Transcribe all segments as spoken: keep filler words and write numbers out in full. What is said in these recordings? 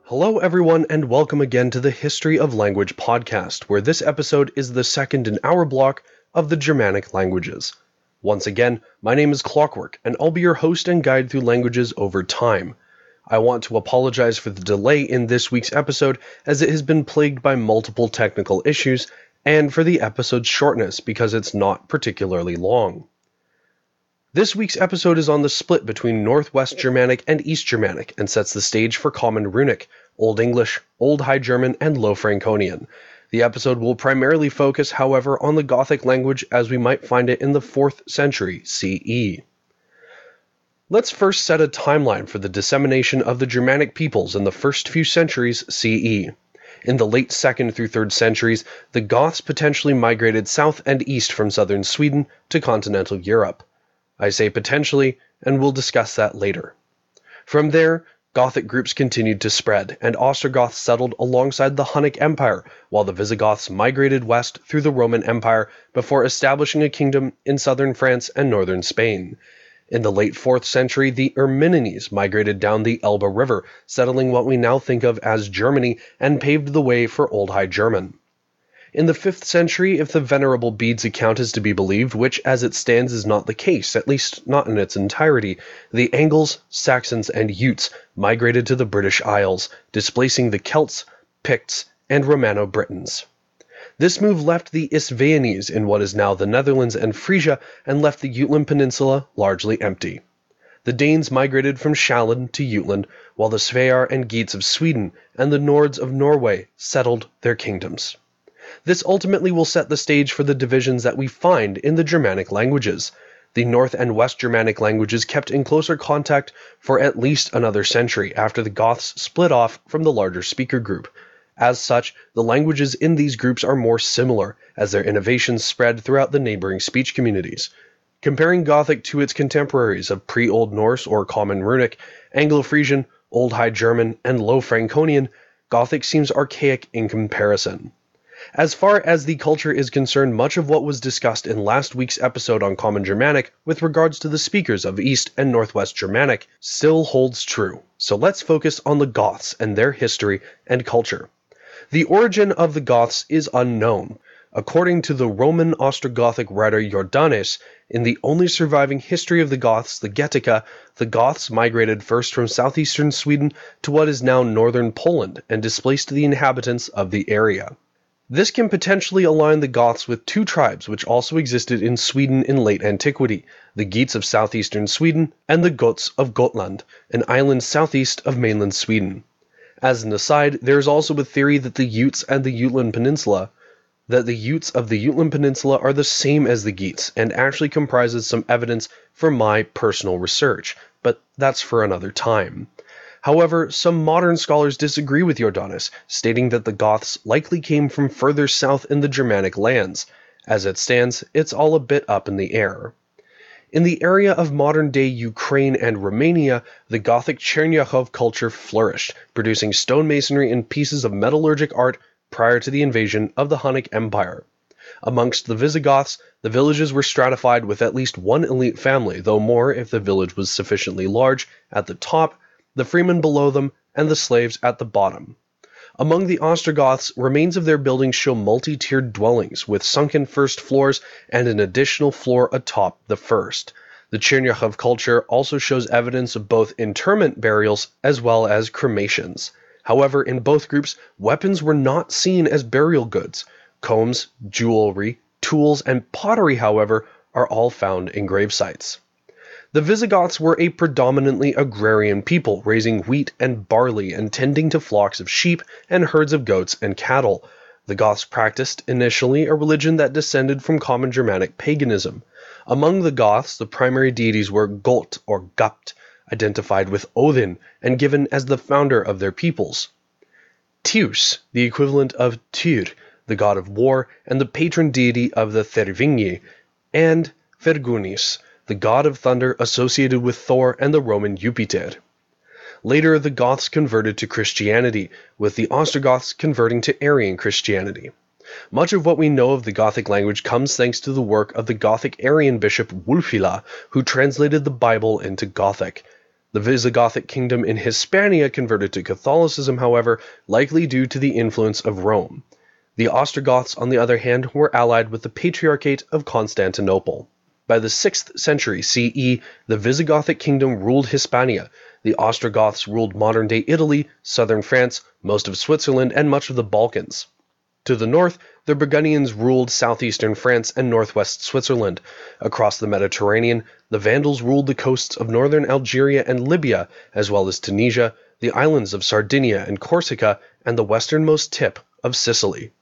Hello everyone and welcome again to the History of Language podcast, where this episode is the second in our block of the Germanic languages. Once again, my name is Clockwork, and I'll be your host and guide through languages over time. I want to apologize for the delay in this week's episode, as it has been plagued by multiple technical issues, and for the episode's shortness because it's not particularly long. This week's episode is on the split between Northwest Germanic and East Germanic and sets the stage for Common Runic, Old English, Old High German, and Low Franconian. The episode will primarily focus, however, on the Gothic language as we might find it in the fourth century C E. Let's first set a timeline for the dissemination of the Germanic peoples in the first few centuries C E. In the late second through third centuries, the Goths potentially migrated south and east from southern Sweden to continental Europe. I say potentially, and we'll discuss that later. From there, Gothic groups continued to spread, and Ostrogoths settled alongside the Hunnic Empire, while the Visigoths migrated west through the Roman Empire before establishing a kingdom in southern France and northern Spain. In the late fourth century, the Erminians migrated down the Elbe River, settling what we now think of as Germany, and paved the way for Old High German. In the fifth century, if the Venerable Bede's account is to be believed, which as it stands is not the case, at least not in its entirety, the Angles, Saxons, and Utes migrated to the British Isles, displacing the Celts, Picts, and Romano-Britons. This move left the Isthmians in what is now the Netherlands and Frisia, and left the Jutland Peninsula largely empty. The Danes migrated from Sjælland to Jutland, while the Svear and Geats of Sweden and the Nords of Norway settled their kingdoms. This ultimately will set the stage for the divisions that we find in the Germanic languages. The North and West Germanic languages kept in closer contact for at least another century after the Goths split off from the larger speaker group. As such, the languages in these groups are more similar, as their innovations spread throughout the neighboring speech communities. Comparing Gothic to its contemporaries of Pre-Old Norse or Common Runic, Anglo-Frisian, Old High German, and Low Franconian, Gothic seems archaic in comparison. As far as the culture is concerned, much of what was discussed in last week's episode on Common Germanic with regards to the speakers of East and Northwest Germanic still holds true. So let's focus on the Goths and their history and culture. The origin of the Goths is unknown. According to the Roman Ostrogothic writer Jordanes, in the only surviving history of the Goths, the Getica, the Goths migrated first from southeastern Sweden to what is now northern Poland and displaced the inhabitants of the area. This can potentially align the Goths with two tribes which also existed in Sweden in late antiquity, the Geats of southeastern Sweden and the Goths of Gotland, an island southeast of mainland Sweden. As an aside, there is also a theory that the Utes and the Jutland Peninsula, that the Utes of the Jutland Peninsula are the same as the Geats, and actually comprises some evidence for my personal research, but that's for another time. However, some modern scholars disagree with Jordanes, stating that the Goths likely came from further south in the Germanic lands. As it stands, it's all a bit up in the air. In the area of modern-day Ukraine and Romania, the Gothic Chernihiv culture flourished, producing stonemasonry and pieces of metallurgic art prior to the invasion of the Hunnic Empire. Amongst the Visigoths, the villages were stratified with at least one elite family, though more if the village was sufficiently large, at the top, the freemen below them, and the slaves at the bottom. Among the Ostrogoths, remains of their buildings show multi-tiered dwellings, with sunken first floors and an additional floor atop the first. The Chernihiv culture also shows evidence of both interment burials as well as cremations. However, in both groups, weapons were not seen as burial goods. Combs, jewelry, tools, and pottery, however, are all found in gravesites. The Visigoths were a predominantly agrarian people, raising wheat and barley and tending to flocks of sheep and herds of goats and cattle. The Goths practiced, initially, a religion that descended from common Germanic paganism. Among the Goths, the primary deities were Golt or Gupt, identified with Odin and given as the founder of their peoples. Tius, the equivalent of Tyr, the god of war and the patron deity of the Thervingi, and Vergunis, the god of thunder associated with Thor and the Roman Jupiter. Later, the Goths converted to Christianity, with the Ostrogoths converting to Arian Christianity. Much of what we know of the Gothic language comes thanks to the work of the Gothic Arian bishop Wulfila, who translated the Bible into Gothic. The Visigothic kingdom in Hispania converted to Catholicism, however, likely due to the influence of Rome. The Ostrogoths, on the other hand, were allied with the Patriarchate of Constantinople. By the sixth century C E, the Visigothic kingdom ruled Hispania. The Ostrogoths ruled modern-day Italy, southern France, most of Switzerland, and much of the Balkans. To the north, the Burgundians ruled southeastern France and northwest Switzerland. Across the Mediterranean, the Vandals ruled the coasts of northern Algeria and Libya, as well as Tunisia, the islands of Sardinia and Corsica, and the westernmost tip of Sicily.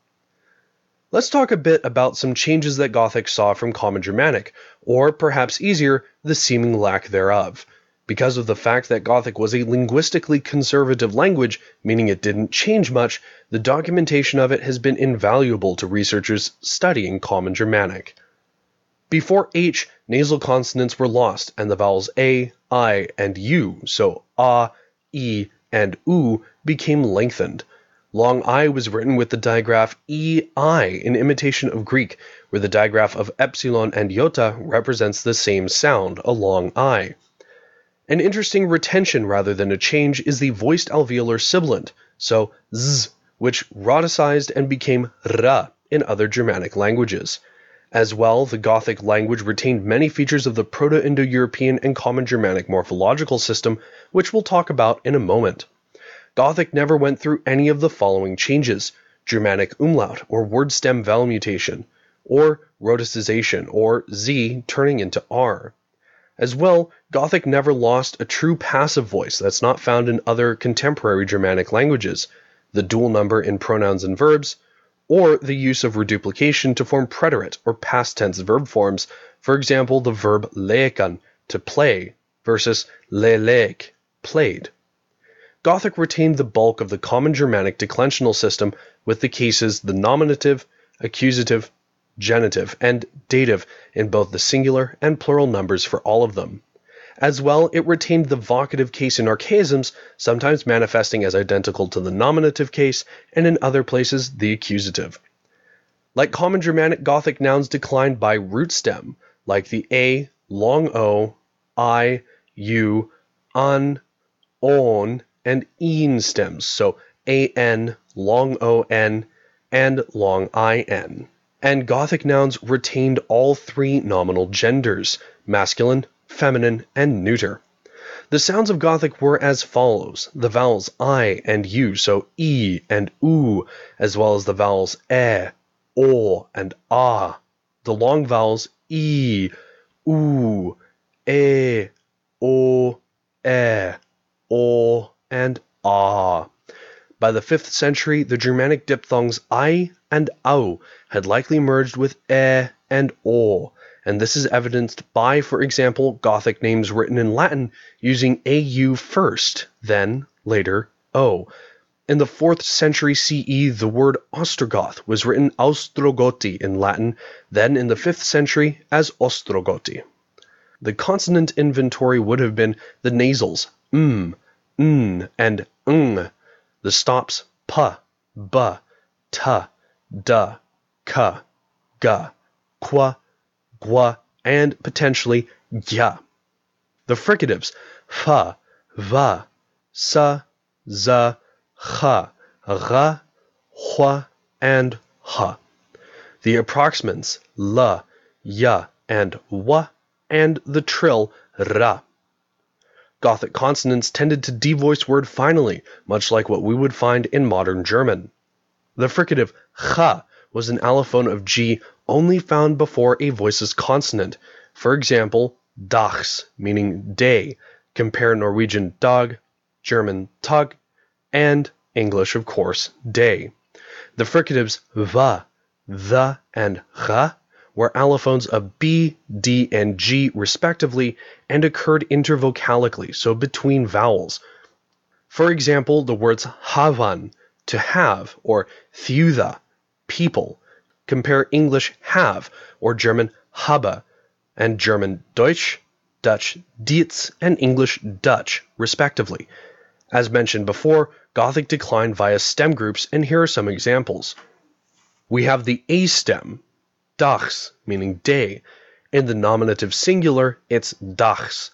Let's talk a bit about some changes that Gothic saw from Common Germanic, or perhaps easier, the seeming lack thereof. Because of the fact that Gothic was a linguistically conservative language, meaning it didn't change much, the documentation of it has been invaluable to researchers studying Common Germanic. Before H, nasal consonants were lost, and the vowels A, I, and U, so A, E, and U, became lengthened. Long I was written with the digraph E I in imitation of Greek, where the digraph of epsilon and iota represents the same sound, a long I. An interesting retention rather than a change is the voiced alveolar sibilant, so Z, which rhoticized and became Ra in other Germanic languages. As well, the Gothic language retained many features of the Proto-Indo-European and Common Germanic morphological system, which we'll talk about in a moment. Gothic never went through any of the following changes: Germanic umlaut, or word stem vowel mutation, or rhoticization, or Z turning into R. As well, Gothic never lost a true passive voice that's not found in other contemporary Germanic languages, the dual number in pronouns and verbs, or the use of reduplication to form preterite or past tense verb forms, for example the verb leekan, to play, versus leleek, played. Gothic retained the bulk of the Common Germanic declensional system, with the cases the nominative, accusative, genitive, and dative in both the singular and plural numbers for all of them. As well, it retained the vocative case in archaisms, sometimes manifesting as identical to the nominative case, and in other places the accusative. Like Common Germanic, Gothic nouns declined by root stem, like the A, long O, I, U, an, on, and een stems, so an, long on, and long in. And Gothic nouns retained all three nominal genders, masculine, feminine, and neuter. The sounds of Gothic were as follows: the vowels I and U, so E and U, as well as the vowels E, O, and A. The long vowels E, U, E, O, E, O, and A. By the fifth century, the Germanic diphthongs I and au had likely merged with E and O, and this is evidenced by, for example, Gothic names written in Latin using A U first, then, later, O. In the fourth century C E, the word Ostrogoth was written Austrogoti in Latin, then in the fifth century as Ostrogoti. The consonant inventory would have been the nasals m, n, and ng, the stops p, b, t, d, k, g, qu, gu, and potentially gya. The fricatives f, v, s, z, ch, r, wh, and h. The approximants l, y, and w, and the trill ra. Gothic consonants tended to devoice word finally, much like what we would find in modern German. The fricative ch was an allophone of g only found before a voiceless consonant. For example, dags, meaning day, compare Norwegian dag, German tag, and English, of course, day. The fricatives va, the, and ra were allophones of b, d, and g respectively, and occurred intervocalically, so between vowels. For example, the words havan, to have, or thiutha, people. Compare English have, or German habe, and German Deutsch, Dutch Dietz, and English Dutch, respectively. As mentioned before, Gothic declined via stem groups, and here are some examples. We have the A stem, dags, meaning day. In the nominative singular, it's dags.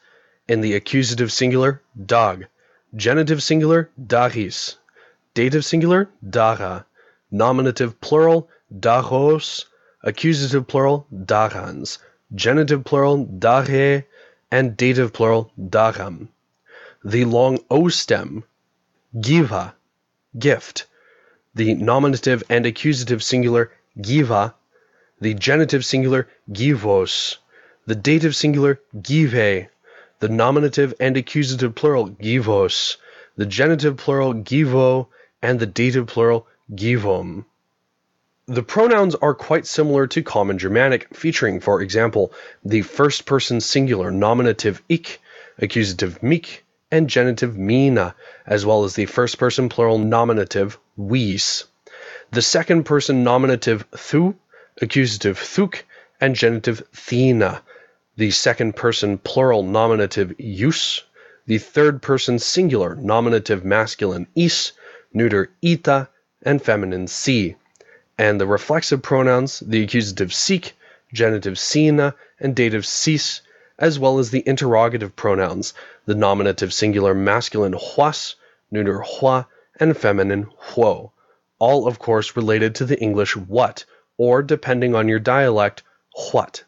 In the accusative singular, dag. Genitive singular, dagis. Dative singular, daga. Nominative plural, dagos. Accusative plural, dagans. Genitive plural, dage. And dative plural, dagam. The long O stem, giva, gift. The nominative and accusative singular, giva. The genitive singular, givos. The dative singular, give. The nominative and accusative plural, givos. The genitive plural, givo. And the dative plural, givom. The pronouns are quite similar to Common Germanic, featuring, for example, the first person singular nominative ich, accusative mich, and genitive mina, as well as the first person plural nominative vis. The second person nominative thu, accusative thuk, and genitive thina. The second person plural nominative ius. The third person singular nominative masculine is, neuter ita, and feminine si. And the reflexive pronouns, the accusative sic, genitive sina, and dative sis, as well as the interrogative pronouns, the nominative singular masculine huas, neuter hua, and feminine huo, all of course related to the English what, or depending on your dialect, what.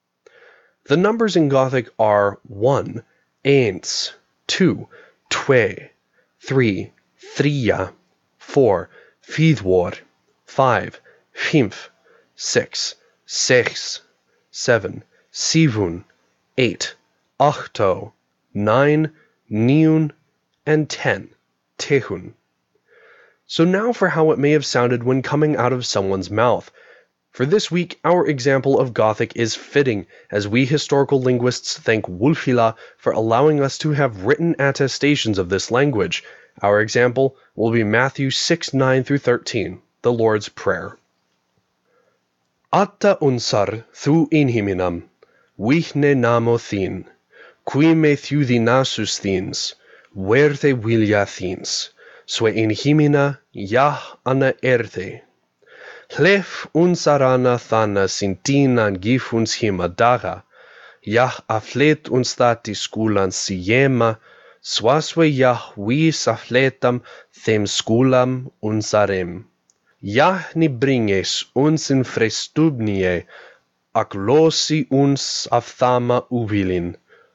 The numbers in Gothic are one, eins, two, twe, three, thria, four, fidwar, five, fünf, six, sex, seven, sivun, eight, achto, nine, niun, and ten, tehun. So now for how it may have sounded when coming out of someone's mouth. For this week, our example of Gothic is fitting, as we historical linguists thank Wulfila for allowing us to have written attestations of this language. Our example will be Matthew six, nine through thirteen, the Lord's Prayer. Atta unsar thu inhiminam, vihne namo thin, qui me thudi nasus thins, verte vilja thins, swe inhimina yah anna erte. Hlef unsarana thana sintinan gifuns hima daga, yah aflet unstati skulan siema, swaswe yah vis afletam them skulam unsarem. Yah ni bringes uns in frestubnie, ac losi uns afthama uvilin,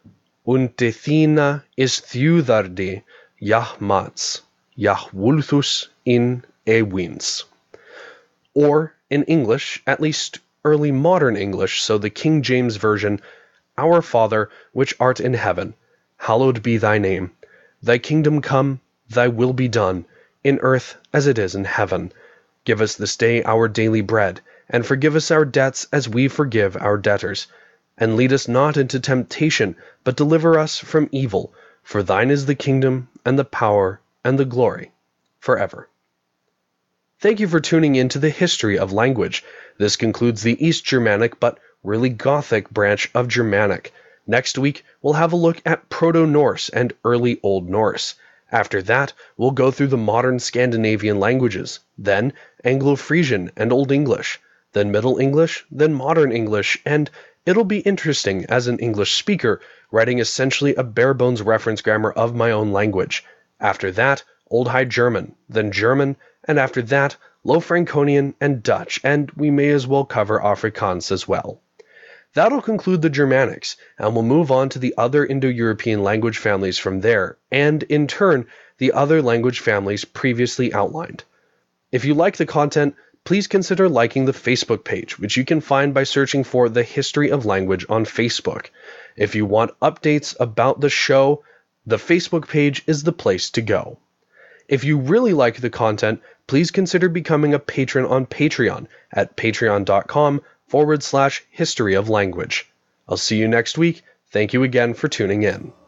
untethina is thiudarde, yah mats, yah vulthus in ewins. Or, in English, at least early modern English, so the King James Version, Our Father, which art in heaven, hallowed be thy name. Thy kingdom come, thy will be done, in earth as it is in heaven. Give us this day our daily bread, and forgive us our debts as we forgive our debtors. And lead us not into temptation, but deliver us from evil. For thine is the kingdom, and the power, and the glory, forever. Thank you for tuning in to the history of language. This concludes the East Germanic, but really Gothic branch of Germanic. Next week, we'll have a look at Proto-Norse and early Old Norse. After that, we'll go through the modern Scandinavian languages, then Anglo-Frisian and Old English, then Middle English, then Modern English, and it'll be interesting as an English speaker, writing essentially a bare-bones reference grammar of my own language. After that, Old High German, then German, and after that, Low Franconian and Dutch, and we may as well cover Afrikaans as well. That'll conclude the Germanics, and we'll move on to the other Indo-European language families from there, and, in turn, the other language families previously outlined. If you like the content, please consider liking the Facebook page, which you can find by searching for The History of Language on Facebook. If you want updates about the show, the Facebook page is the place to go. If you really like the content, please consider becoming a patron on Patreon at patreon.com forward slash history of language. I'll see you next week. Thank you again for tuning in.